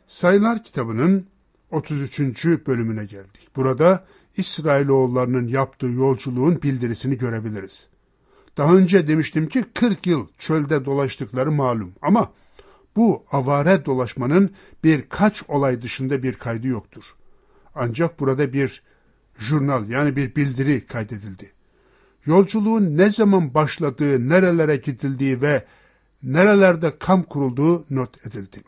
Sayılar kitabının 33. bölümüne geldik. Burada İsrailoğullarının yaptığı yolculuğun bildirisini görebiliriz. Daha önce demiştim ki 40 yıl çölde dolaştıkları malum ama bu avare dolaşmanın birkaç olay dışında bir kaydı yoktur. Ancak burada bir jurnal yani bir bildiri kaydedildi. Yolculuğun ne zaman başladığı, nerelere gidildiği ve nerelerde kamp kurulduğu not edildi.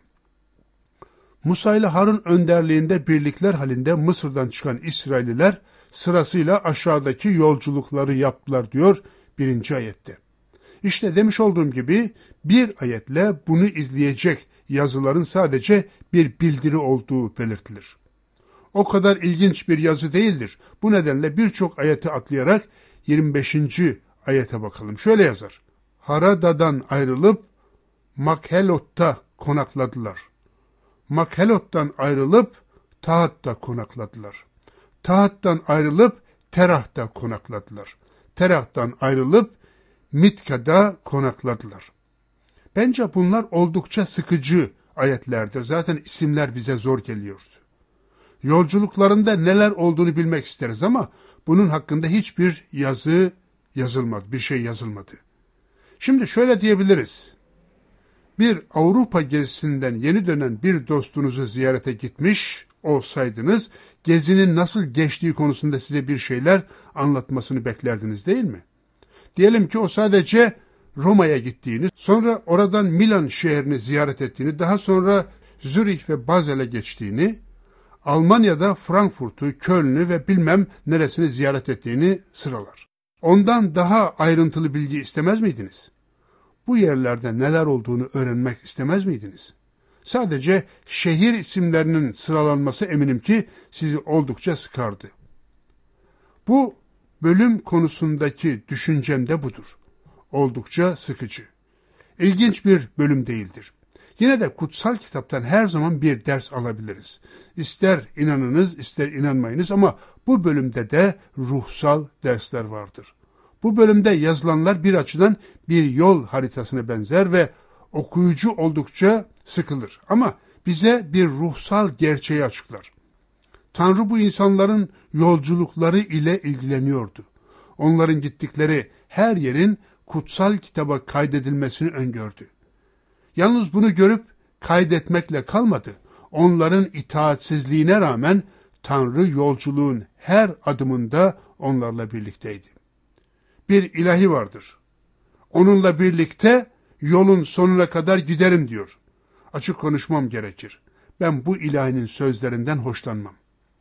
Musa ile Harun önderliğinde birlikler halinde Mısır'dan çıkan İsrailliler sırasıyla aşağıdaki yolculukları yaptılar diyor 1. ayette. İşte demiş olduğum gibi bir ayetle bunu izleyecek yazıların sadece bir bildiri olduğu belirtilir. O kadar ilginç bir yazı değildir. Bu nedenle birçok ayeti atlayarak 25. ayete bakalım. Şöyle yazar. Harada'dan ayrılıp Makhelot'ta konakladılar. Makhelot'tan ayrılıp Tahat'ta konakladılar. Tahat'tan ayrılıp Terah'ta konakladılar. Terah'tan ayrılıp Mitka'da konakladılar. Bence bunlar oldukça sıkıcı ayetlerdir. Zaten isimler bize zor geliyordu. Yolculuklarında neler olduğunu bilmek isteriz ama bunun hakkında hiçbir yazı yazılmadı, bir şey yazılmadı. Şimdi şöyle diyebiliriz. Bir Avrupa gezisinden yeni dönen bir dostunuzu ziyarete gitmiş olsaydınız, gezinin nasıl geçtiği konusunda size bir şeyler anlatmasını beklerdiniz değil mi? Diyelim ki o sadece Roma'ya gittiğini, sonra oradan Milan şehrini ziyaret ettiğini, daha sonra Zürih ve Basel'e geçtiğini, Almanya'da Frankfurt'u, Köln'ü ve bilmem neresini ziyaret ettiğini sıralar. Ondan daha ayrıntılı bilgi istemez miydiniz? Bu yerlerde neler olduğunu öğrenmek istemez miydiniz? Sadece şehir isimlerinin sıralanması eminim ki sizi oldukça sıkardı. Bu bölüm konusundaki düşüncem de budur. Oldukça sıkıcı. İlginç bir bölüm değildir. Yine de kutsal kitaptan her zaman bir ders alabiliriz. İster inanınız, ister inanmayınız ama bu bölümde de ruhsal dersler vardır. Bu bölümde yazılanlar bir açıdan bir yol haritasına benzer ve okuyucu oldukça sıkılır. Ama bize bir ruhsal gerçeği açıklar. Tanrı bu insanların yolculukları ile ilgileniyordu. Onların gittikleri her yerin kutsal kitaba kaydedilmesini öngördü. Yalnız bunu görüp kaydetmekle kalmadı. Onların itaatsizliğine rağmen Tanrı yolculuğun her adımında onlarla birlikteydi. Bir ilahi vardır. Onunla birlikte yolun sonuna kadar giderim diyor. Açık konuşmam gerekir. Ben bu ilahinin sözlerinden hoşlanmam.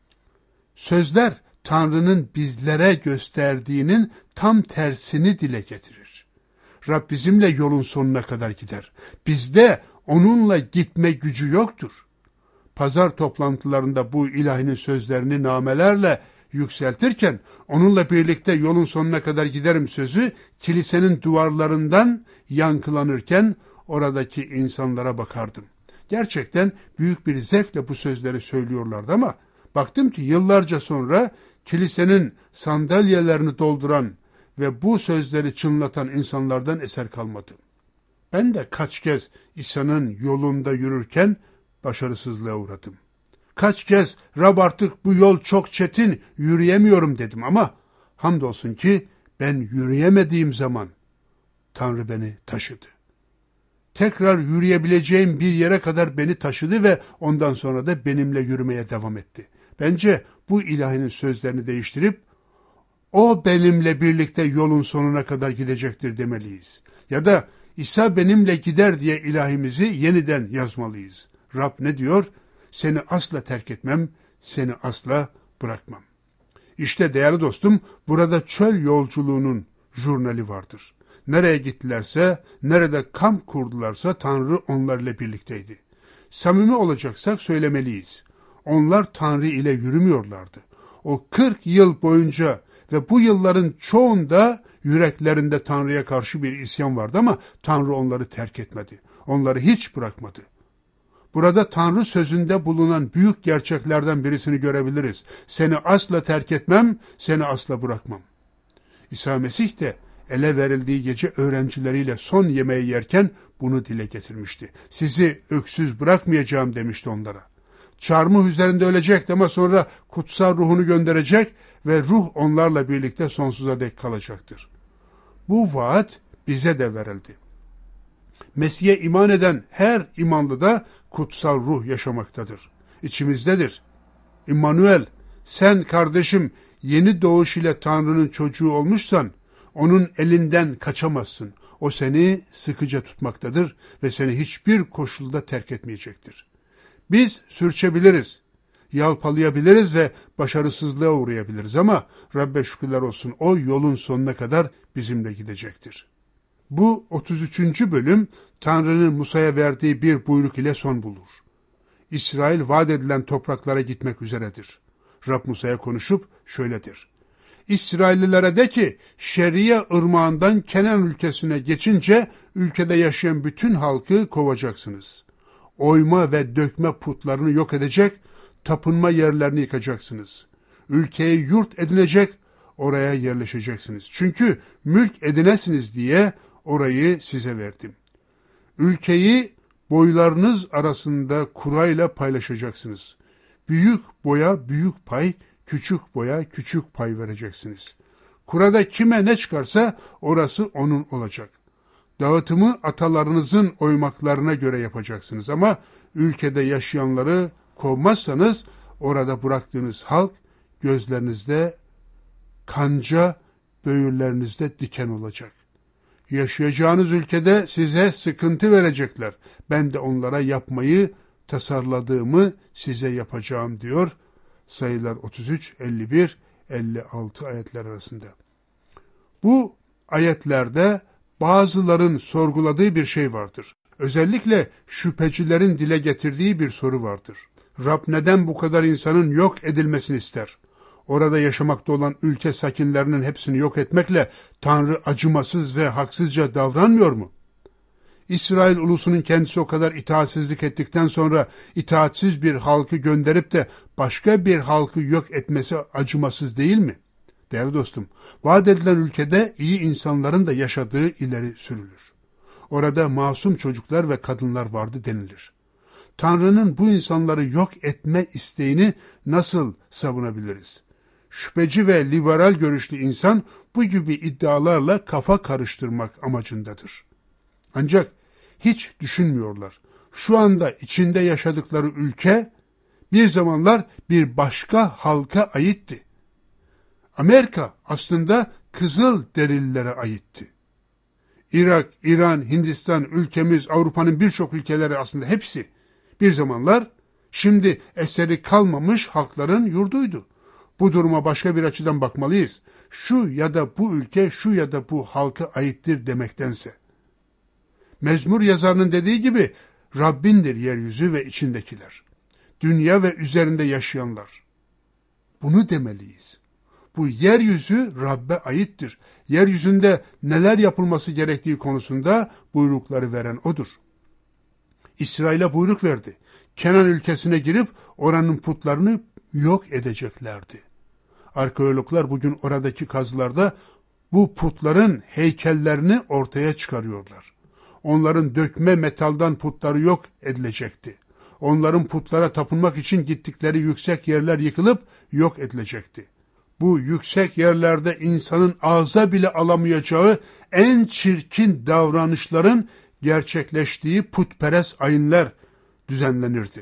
Sözler Tanrı'nın bizlere gösterdiğinin tam tersini dile getirir. Rab bizimle yolun sonuna kadar gider. Bizde onunla gitme gücü yoktur. Pazar toplantılarında bu ilahinin sözlerini namelerle yükseltirken onunla birlikte yolun sonuna kadar giderim sözü kilisenin duvarlarından yankılanırken oradaki insanlara bakardım. Gerçekten büyük bir zevkle bu sözleri söylüyorlardı ama baktım ki yıllarca sonra kilisenin sandalyelerini dolduran ve bu sözleri çınlatan insanlardan eser kalmadı. Ben de kaç kez İsa'nın yolunda yürürken başarısızlığa uğradım. Kaç kez Rab artık bu yol çok çetin, yürüyemiyorum dedim ama hamdolsun ki ben yürüyemediğim zaman Tanrı beni taşıdı. Tekrar yürüyebileceğim bir yere kadar beni taşıdı ve ondan sonra da benimle yürümeye devam etti. Bence bu ilahinin sözlerini değiştirip o benimle birlikte yolun sonuna kadar gidecektir demeliyiz. Ya da İsa benimle gider diye ilahimizi yeniden yazmalıyız. Rab ne diyor? Seni asla terk etmem, seni asla bırakmam. İşte değerli dostum, burada çöl yolculuğunun jurnali vardır. Nereye gittilerse, nerede kamp kurdularsa Tanrı onlarla birlikteydi. Samimi olacaksak söylemeliyiz. Onlar Tanrı ile yürümüyorlardı. O 40 yıl boyunca ve bu yılların çoğunda yüreklerinde Tanrı'ya karşı bir isyan vardı ama Tanrı onları terk etmedi. Onları hiç bırakmadı. Burada Tanrı sözünde bulunan büyük gerçeklerden birisini görebiliriz. Seni asla terk etmem, seni asla bırakmam. İsa Mesih de ele verildiği gece öğrencileriyle son yemeği yerken bunu dile getirmişti. Sizi öksüz bırakmayacağım demişti onlara. Çarmıh üzerinde ölecekti ama sonra kutsal ruhunu gönderecek ve ruh onlarla birlikte sonsuza dek kalacaktır. Bu vaat bize de verildi. Mesih'e iman eden her imanlı da kutsal ruh yaşamaktadır. İçimizdedir. İmmanuel, sen kardeşim yeni doğuş ile Tanrı'nın çocuğu olmuşsan, onun elinden kaçamazsın. O seni sıkıca tutmaktadır ve seni hiçbir koşulda terk etmeyecektir. Biz sürçebiliriz, yalpalayabiliriz ve başarısızlığa uğrayabiliriz ama Rabbe şükürler olsun o yolun sonuna kadar bizimle gidecektir. Bu 33. bölüm Tanrı'nın Musa'ya verdiği bir buyruk ile son bulur. İsrail vaat edilen topraklara gitmek üzeredir. Rab Musa'ya konuşup şöyledir. İsraillilere de ki Şeria ırmağından Kenan ülkesine geçince ülkede yaşayan bütün halkı kovacaksınız. Oyma ve dökme putlarını yok edecek, tapınma yerlerini yıkacaksınız. Ülkeyi yurt edinecek, oraya yerleşeceksiniz. Çünkü mülk edinesiniz diye orayı size verdim. Ülkeyi boylarınız arasında kurayla paylaşacaksınız. Büyük boya büyük pay, küçük boya küçük pay vereceksiniz. Kurada kime ne çıkarsa orası onun olacak. Dağıtımı atalarınızın oymaklarına göre yapacaksınız ama ülkede yaşayanları kovmazsanız orada bıraktığınız halk gözlerinizde kanca, böğürlerinizde diken olacak. Yaşayacağınız ülkede size sıkıntı verecekler. Ben de onlara yapmayı tasarladığımı size yapacağım diyor. Sayılar 33, 51, 56 ayetler arasında. Bu ayetlerde bazıların sorguladığı bir şey vardır. Özellikle şüphecilerin dile getirdiği bir soru vardır. Rab neden bu kadar insanın yok edilmesini ister? Orada yaşamakta olan ülke sakinlerinin hepsini yok etmekle Tanrı acımasız ve haksızca davranmıyor mu? İsrail ulusunun kendisi o kadar itaatsizlik ettikten sonra itaatsiz bir halkı gönderip de başka bir halkı yok etmesi acımasız değil mi? Değerli dostum, vaat edilen ülkede iyi insanların da yaşadığı ileri sürülür. Orada masum çocuklar ve kadınlar vardı denilir. Tanrı'nın bu insanları yok etme isteğini nasıl savunabiliriz? Şüpheci ve liberal görüşlü insan bu gibi iddialarla kafa karıştırmak amacındadır. Ancak hiç düşünmüyorlar. Şu anda içinde yaşadıkları ülke bir zamanlar bir başka halka aitti. Amerika aslında Kızıl Derililere aitti. Irak, İran, Hindistan, ülkemiz, Avrupa'nın birçok ülkeleri aslında hepsi bir zamanlar şimdi eseri kalmamış halkların yurduydu. Bu duruma başka bir açıdan bakmalıyız. Şu ya da bu ülke, şu ya da bu halka aittir demektense. Mezmur yazarının dediği gibi Rabbindir yeryüzü ve içindekiler. Dünya ve üzerinde yaşayanlar. Bunu demeliyiz. Bu yeryüzü Rabbe aittir. Yeryüzünde neler yapılması gerektiği konusunda buyrukları veren O'dur. İsrail'e buyruk verdi. Kenan ülkesine girip oranın putlarını yok edeceklerdi. Arkeologlar bugün oradaki kazılarda bu putların heykellerini ortaya çıkarıyorlar. Onların dökme metaldan putları yok edilecekti. Onların putlara tapınmak için gittikleri yüksek yerler yıkılıp yok edilecekti. Bu yüksek yerlerde insanın ağza bile alamayacağı en çirkin davranışların gerçekleştiği putperest ayinler düzenlenirdi.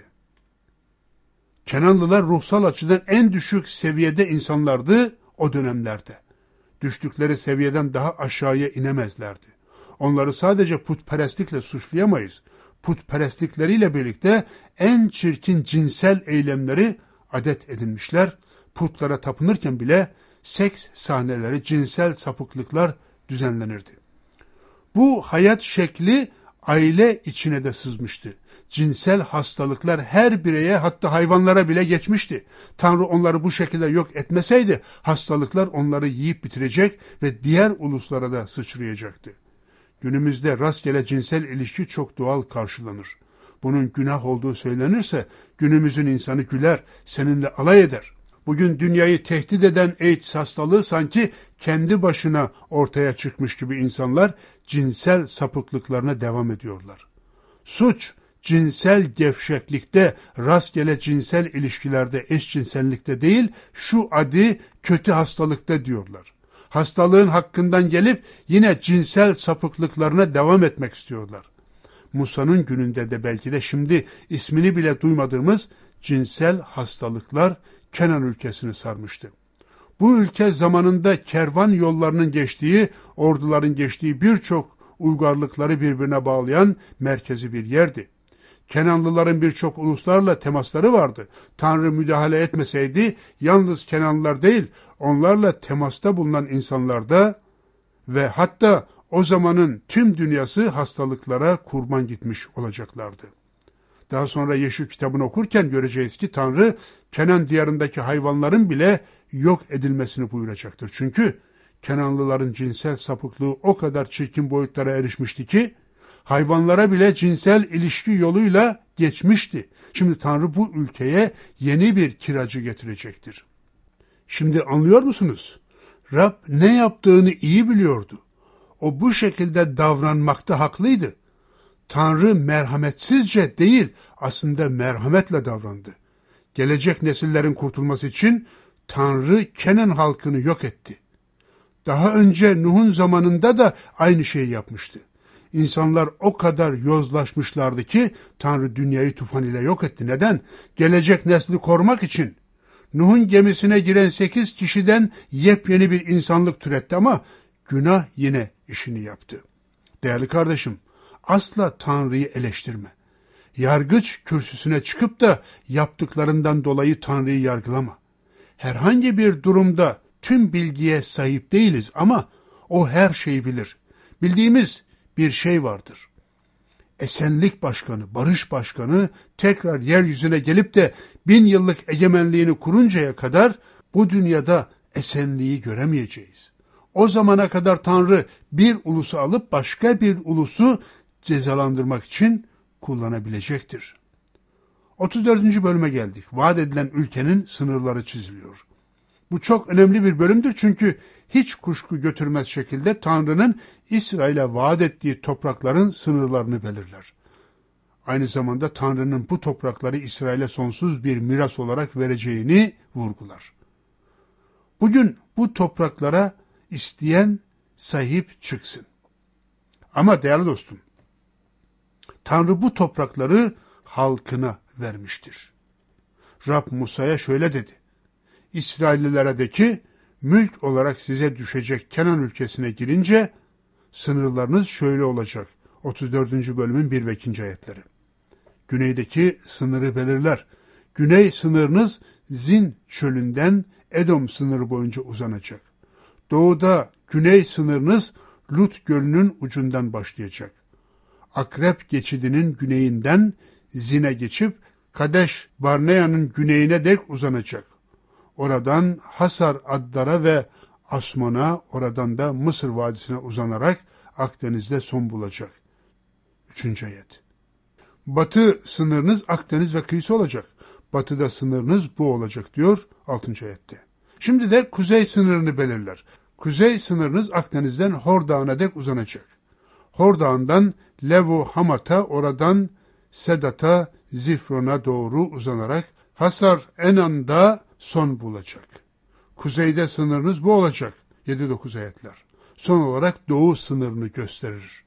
Kenanlılar ruhsal açıdan en düşük seviyede insanlardı o dönemlerde. Düştükleri seviyeden daha aşağıya inemezlerdi. Onları sadece putperestlikle suçlayamayız. Putperestlikleriyle birlikte en çirkin cinsel eylemleri adet edinmişler. Putlara tapınırken bile seks sahneleri, cinsel sapıklıklar düzenlenirdi. Bu hayat şekli aile içine de sızmıştı. Cinsel hastalıklar her bireye, hatta hayvanlara bile geçmişti. Tanrı onları bu şekilde yok etmeseydi hastalıklar onları yiyip bitirecek ve diğer uluslara da sıçrayacaktı. Günümüzde rastgele cinsel ilişki çok doğal karşılanır. Bunun günah olduğu söylenirse günümüzün insanı güler, seninle alay eder. Bugün dünyayı tehdit eden AIDS hastalığı sanki kendi başına ortaya çıkmış gibi insanlar cinsel sapıklıklarına devam ediyorlar. Suç, cinsel gevşeklikte, rastgele cinsel ilişkilerde, eşcinsellikte değil, şu adi kötü hastalıkta diyorlar. Hastalığın hakkından gelip yine cinsel sapıklıklarına devam etmek istiyorlar. Musa'nın gününde de belki de şimdi ismini bile duymadığımız cinsel hastalıklar Kenan ülkesini sarmıştı. Bu ülke zamanında kervan yollarının geçtiği, orduların geçtiği birçok uygarlıkları birbirine bağlayan merkezi bir yerdi. Kenanlıların birçok uluslarla temasları vardı. Tanrı müdahale etmeseydi yalnız Kenanlılar değil, onlarla temasta bulunan insanlar da ve hatta o zamanın tüm dünyası hastalıklara kurban gitmiş olacaklardı. Daha sonra Yeşil kitabını okurken göreceğiz ki Tanrı Kenan diyarındaki hayvanların bile yok edilmesini buyuracaktır. Çünkü Kenanlıların cinsel sapıklığı o kadar çirkin boyutlara erişmişti ki hayvanlara bile cinsel ilişki yoluyla geçmişti. Şimdi Tanrı bu ülkeye yeni bir kiracı getirecektir. Şimdi anlıyor musunuz? Rab ne yaptığını iyi biliyordu. O bu şekilde davranmakta haklıydı. Tanrı merhametsizce değil, aslında merhametle davrandı. Gelecek nesillerin kurtulması için Tanrı Kenan halkını yok etti. Daha önce Nuh'un zamanında da aynı şeyi yapmıştı. İnsanlar o kadar yozlaşmışlardı ki Tanrı dünyayı tufan ile yok etti. Neden? Gelecek nesli korumak için. Nuh'un gemisine giren 8 kişiden yepyeni bir insanlık türetti ama günah yine işini yaptı. Değerli kardeşim, asla Tanrı'yı eleştirme. Yargıç kürsüsüne çıkıp da yaptıklarından dolayı Tanrı'yı yargılama. Herhangi bir durumda tüm bilgiye sahip değiliz ama o her şeyi bilir. Bildiğimiz bir şey vardır. Esenlik Başkanı, Barış Başkanı tekrar yeryüzüne gelip de 1000 yıllık egemenliğini kuruncaya kadar bu dünyada esenliği göremeyeceğiz. O zamana kadar Tanrı bir ulusu alıp başka bir ulusu cezalandırmak için kullanabilecektir. 34. bölüme geldik. Vaat edilen ülkenin sınırları çiziliyor. Bu çok önemli bir bölümdür çünkü hiç kuşku götürmez şekilde Tanrı'nın İsrail'e vaat ettiği toprakların sınırlarını belirler. Aynı zamanda Tanrı'nın bu toprakları İsrail'e sonsuz bir miras olarak vereceğini vurgular. Bugün bu topraklara isteyen sahip çıksın. Ama değerli dostum, Tanrı bu toprakları halkına vermiştir. Rab Musa'ya şöyle dedi. İsraillilere de ki, mülk olarak size düşecek Kenan ülkesine girince sınırlarınız şöyle olacak. 34. bölümün 1 ve 2. ayetleri. Güneydeki sınırı belirler. Güney sınırınız Zin çölünden Edom sınırı boyunca uzanacak. Doğuda güney sınırınız Lut gölünün ucundan başlayacak. Akrep geçidinin güneyinden Zin'e geçip Kadeş Barnea'nın güneyine dek uzanacak. Oradan Hasar Addar'a ve Asmon'a, oradan da Mısır Vadisi'ne uzanarak Akdeniz'de son bulacak. 3. ayet. Batı sınırınız Akdeniz ve kıyısı olacak. Batıda sınırınız bu olacak diyor 6. ayette. Şimdi de kuzey sınırını belirler. Kuzey sınırınız Akdeniz'den Hor Dağı'na dek uzanacak. Hor Dağı'ndan Levo Hamat'a, oradan Sedat'a, Zifron'a doğru uzanarak Hasar Enan'da son bulacak. Kuzeyde sınırınız bu olacak. 7-9 ayetler. Son olarak doğu sınırını gösterir.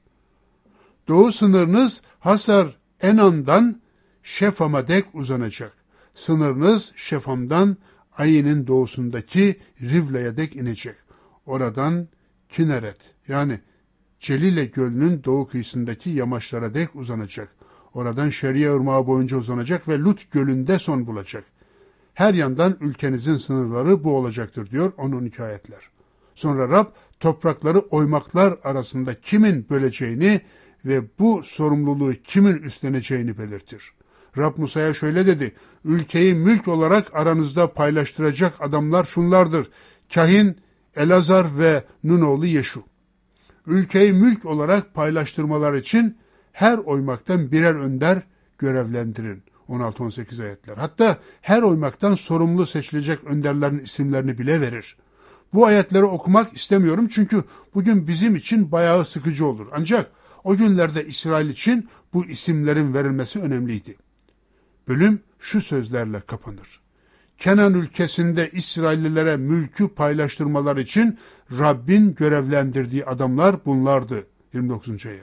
Doğu sınırınız Hasar Enan'dan Şefam'a dek uzanacak. Sınırınız Şefam'dan Ayin'in doğusundaki Rivla'ya dek inecek. Oradan Kineret yani Celile Gölü'nün doğu kıyısındaki yamaçlara dek uzanacak. Oradan Şeria Irmağı boyunca uzanacak ve Lut Gölü'nde son bulacak. Her yandan ülkenizin sınırları bu olacaktır diyor 10-12 ayetler. Sonra Rab toprakları oymaklar arasında kimin böleceğini ve bu sorumluluğu kimin üstleneceğini belirtir. Rab Musa'ya şöyle dedi, ülkeyi mülk olarak aranızda paylaştıracak adamlar şunlardır. Kahin Elazar ve Nun oğlu Yeşu. Ülkeyi mülk olarak paylaştırmalar için her oymaktan birer önder görevlendirin. 16-18 ayetler. Hatta her oymaktan sorumlu seçilecek önderlerin isimlerini bile verir. Bu ayetleri okumak istemiyorum çünkü bugün bizim için bayağı sıkıcı olur. Ancak o günlerde İsrail için bu isimlerin verilmesi önemliydi. Bölüm şu sözlerle kapanır. Kenan ülkesinde İsraillilere mülkü paylaştırmalar için Rabbin görevlendirdiği adamlar bunlardı. 29. ayet.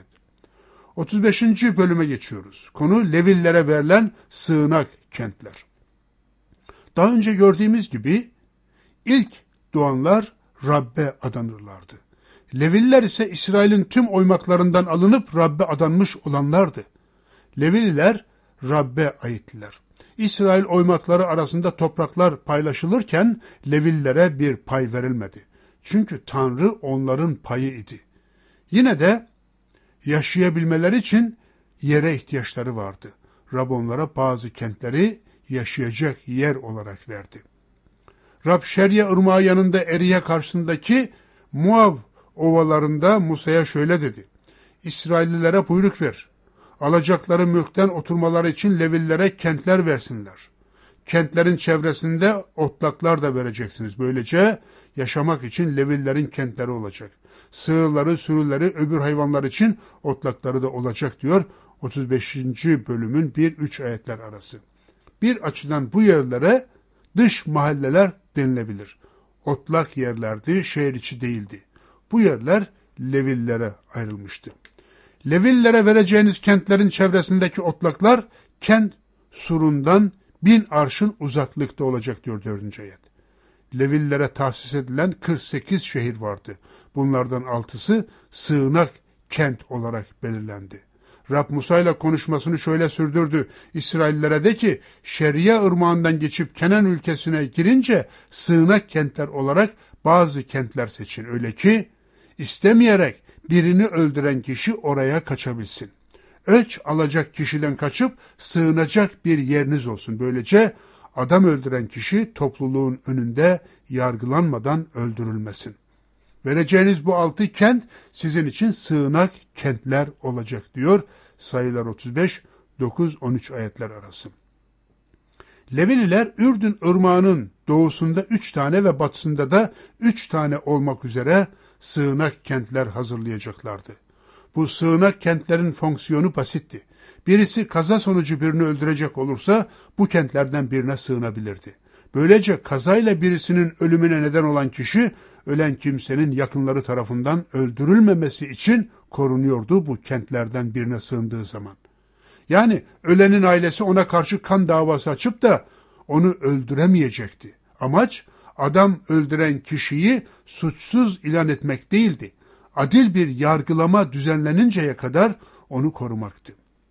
35. bölüme geçiyoruz. Konu Levillere verilen sığınak kentler. Daha önce gördüğümüz gibi ilk doğanlar Rabbe adanırlardı. Leviller ise İsrail'in tüm oymaklarından alınıp Rabbe adanmış olanlardı. Levililer Rabbe aittiler. İsrail oymakları arasında topraklar paylaşılırken Levillere bir pay verilmedi. Çünkü Tanrı onların payı idi. Yine de yaşayabilmeleri için yere ihtiyaçları vardı. Rab onlara bazı kentleri yaşayacak yer olarak verdi. Rab Şerya ırmağı yanında Eriye karşısındaki Muav ovalarında Musa'ya şöyle dedi. İsraillilere buyruk ver. Alacakları mülkten oturmaları için Levillere kentler versinler. Kentlerin çevresinde otlaklar da vereceksiniz. Böylece yaşamak için Levillerin kentleri olacak. Sığırları, sürüleri, öbür hayvanlar için otlakları da olacak diyor 35. bölümün 1-3 ayetler arası. Bir açıdan bu yerlere dış mahalleler denilebilir. Otlak yerlerdi, şehir içi değildi. Bu yerler Levillere ayrılmıştı. Levillere vereceğiniz kentlerin çevresindeki otlaklar kent surundan 1000 arşın uzaklıkta olacak diyor 4. ayet. Levillere tahsis edilen 48 şehir vardı. Bunlardan 6'sı sığınak kent olarak belirlendi. Rab Musa ile konuşmasını şöyle sürdürdü. İsraillere de ki Şeria ırmağından geçip Kenan ülkesine girince sığınak kentler olarak bazı kentler seçin. Öyle ki istemeyerek birini öldüren kişi oraya kaçabilsin. Öç alacak kişiden kaçıp sığınacak bir yeriniz olsun. Böylece adam öldüren kişi topluluğun önünde yargılanmadan öldürülmesin. Vereceğiniz bu 6 kent sizin için sığınak kentler olacak diyor Sayılar 35, 9-13 ayetler arası. Levililer Ürdün ırmağının doğusunda 3 tane ve batısında da 3 tane olmak üzere sığınak kentler hazırlayacaklardı. Bu sığınak kentlerin fonksiyonu basitti. Birisi kaza sonucu birini öldürecek olursa bu kentlerden birine sığınabilirdi. Böylece kazayla birisinin ölümüne neden olan kişi ölen kimsenin yakınları tarafından öldürülmemesi için korunuyordu bu kentlerden birine sığındığı zaman. Yani ölenin ailesi ona karşı kan davası açıp da onu öldüremeyecekti. Amaç adam öldüren kişiyi suçsuz ilan etmek değildi. Adil bir yargılama düzenleninceye kadar onu korumaktı.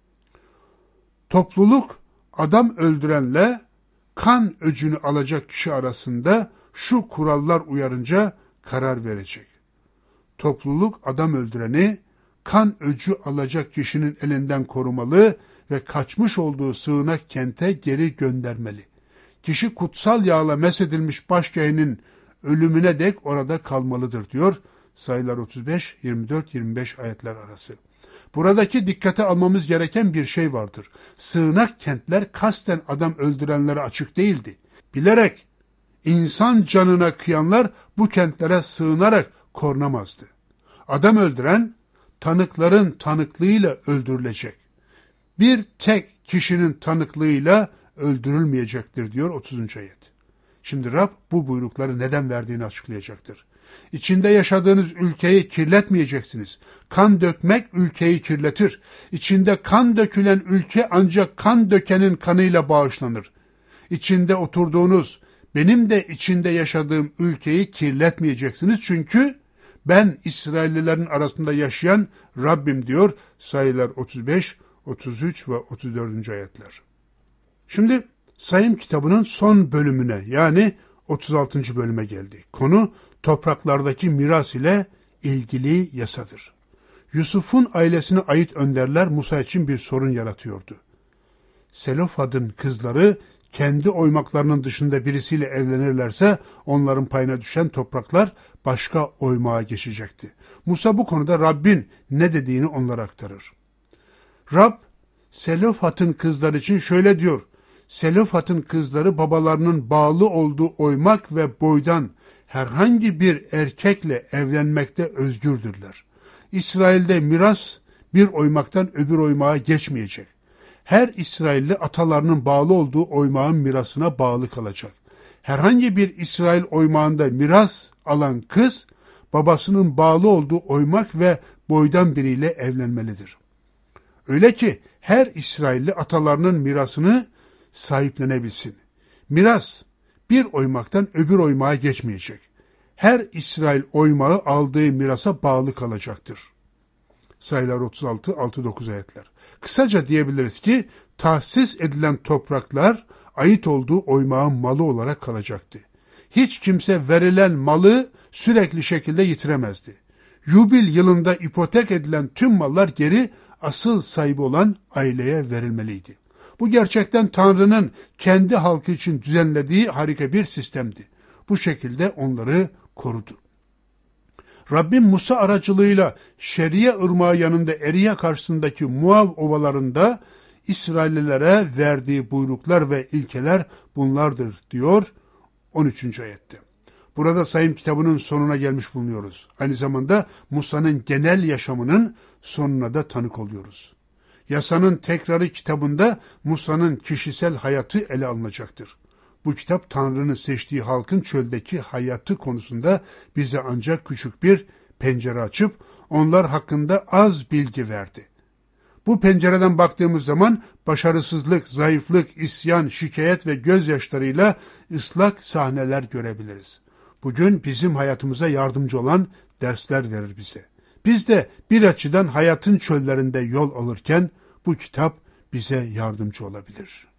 Topluluk adam öldürenle kan öcünü alacak kişi arasında şu kurallar uyarınca karar verecek. Topluluk adam öldüreni kan öcü alacak kişinin elinden korumalı ve kaçmış olduğu sığınak kente geri göndermeli. Kişi kutsal yağla mesedilmiş başkahinin ölümüne dek orada kalmalıdır diyor Sayılar 35, 24-25 ayetler arası. Buradaki dikkate almamız gereken bir şey vardır. Sığınak kentler kasten adam öldürenlere açık değildi. Bilerek insan canına kıyanlar bu kentlere sığınarak korunamazdı. Adam öldüren tanıkların tanıklığıyla öldürülecek. Bir tek kişinin tanıklığıyla öldürülmeyecektir diyor 30. ayet. Şimdi Rab bu buyrukları neden verdiğini açıklayacaktır. İçinde yaşadığınız ülkeyi kirletmeyeceksiniz. Kan dökmek ülkeyi kirletir. İçinde kan dökülen ülke ancak kan dökenin kanıyla bağışlanır. İçinde oturduğunuz, benim de içinde yaşadığım ülkeyi kirletmeyeceksiniz. Çünkü ben İsraillilerin arasında yaşayan Rabbim diyor Sayılar 35, 33 ve 34. ayetler. Şimdi Sayım kitabının son bölümüne yani 36. bölüme geldi. Konu topraklardaki miras ile ilgili yasadır. Yusuf'un ailesine ait önderler Musa için bir sorun yaratıyordu. Selofhad'ın kızları kendi oymaklarının dışında birisiyle evlenirlerse onların payına düşen topraklar başka oymağa geçecekti. Musa bu konuda Rabbin ne dediğini onlara aktarır. Rab, Selofhat'ın kızları için şöyle diyor. Selofhat'ın kızları babalarının bağlı olduğu oymak ve boydan herhangi bir erkekle evlenmekte özgürdürler. İsrail'de miras bir oymaktan öbür oymağa geçmeyecek. Her İsrailli atalarının bağlı olduğu oymağın mirasına bağlı kalacak. Herhangi bir İsrail oymağında miras alan kız, babasının bağlı olduğu oymak ve boydan biriyle evlenmelidir. Öyle ki her İsrailli atalarının mirasını sahiplenebilsin. Miras bir oymaktan öbür oymağa geçmeyecek. Her İsrail oymağı aldığı mirasa bağlı kalacaktır. Sayılar 36, 6-9 ayetler. Kısaca diyebiliriz ki tahsis edilen topraklar ait olduğu oymağın malı olarak kalacaktı. Hiç kimse verilen malı sürekli şekilde yitiremezdi. Yubil yılında ipotek edilen tüm mallar geri asıl sahibi olan aileye verilmeliydi. Bu gerçekten Tanrı'nın kendi halkı için düzenlediği harika bir sistemdi. Bu şekilde onları korudu. Rabbim Musa aracılığıyla Şeria ırmağı yanında Eriya karşısındaki Muav ovalarında İsraillilere verdiği buyruklar ve ilkeler bunlardır diyor 13. ayette. Burada sayım kitabının sonuna gelmiş bulunuyoruz. Aynı zamanda Musa'nın genel yaşamının sonuna da tanık oluyoruz. Yasanın tekrarı kitabında Musa'nın kişisel hayatı ele alınacaktır. Bu kitap Tanrı'nın seçtiği halkın çöldeki hayatı konusunda bize ancak küçük bir pencere açıp onlar hakkında az bilgi verdi. Bu pencereden baktığımız zaman başarısızlık, zayıflık, isyan, şikayet ve gözyaşlarıyla ıslak sahneler görebiliriz. Bugün bizim hayatımıza yardımcı olan dersler verir bize. Biz de bir açıdan hayatın çöllerinde yol alırken bu kitap bize yardımcı olabilir.